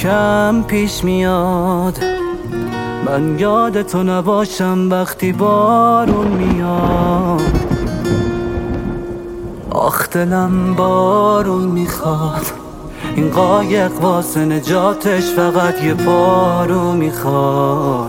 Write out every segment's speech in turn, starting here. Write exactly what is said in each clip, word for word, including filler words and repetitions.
کم پیش میاد من یادتو نباشم وقتی بارون میاد. آخ دلم بارون میخواد، این قایق واسه نجاتش فقط یه پارو میخواد.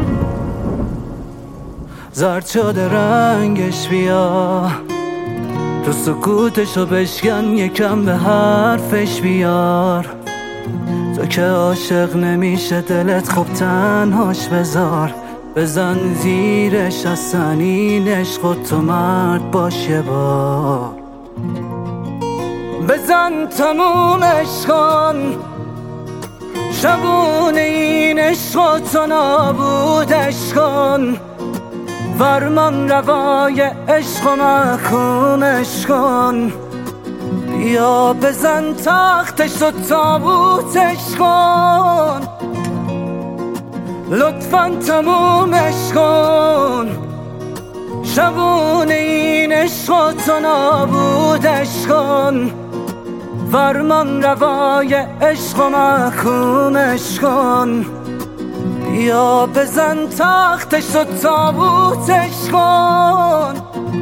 زرد شده رنگش بیا، تو سکوتشو بشکن یکم به حرفش بیار. تو که عاشق نمیشه دلت خب تنهاش بذار، بزن زیرش از سنین عشق و تو مرد باش یه بار. بزن تمومش کن شبونه این عشق و تو نابودش کن. فرمان روای عشق و محکومش کن. بیا بزن تختش و تابوتش کن، لطفاً تمومش کن. شبونه این عشق و تو نابودش کن. فرمان روای عشق و محکومش کن. بیا بزن تختش و تابوتش کن.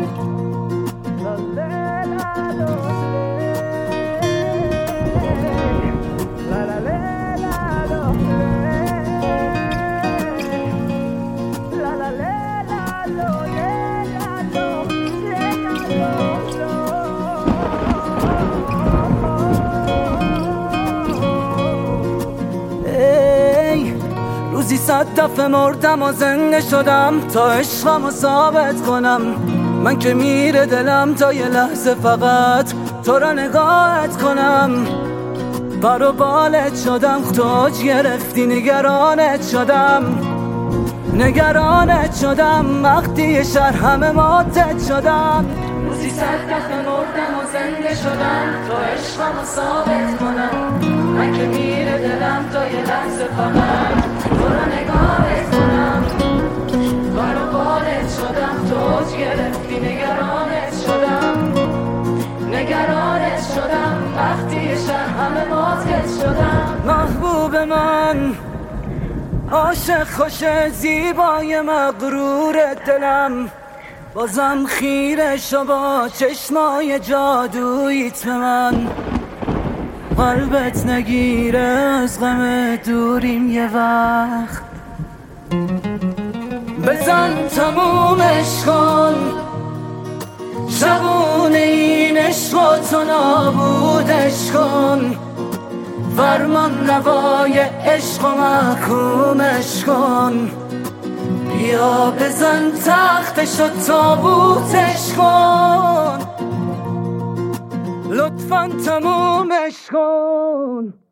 روزی صد دفعه مردم و زنده شدم تا عشقمو ثابت کنم. من که میره دلم تا یه لحظه فقط تو را نگاهت کنم. پر و بالت شدم توج گرفتی، نگرانت شدم نگرانت شدم وقتی یه شهر همه ماتت شدم. روزی صد دفعه مردم و زنده شدم تا عشقمو ثابت کنم. من که میره دلم تا یه لحظه فقط تو را نگاهت کنم. پر و بالت شدم توج گرفتی، نگرانت شدم نگرانت شدم وقتی یه شهر همه ماتت شدم. محبوب من عاشق خوش زیبای مغرور دلم، بازم خیره شو با چشمای جادوییت به من. قلبت نگیره از غم دوریم یه وقت. بزن تمومش کن شبونه این عشق و تو نابودش کن. فرمان روای عشق و محکومش کن. بیا بزن تختش و تابوتش کن، لطفاً تمومش کن.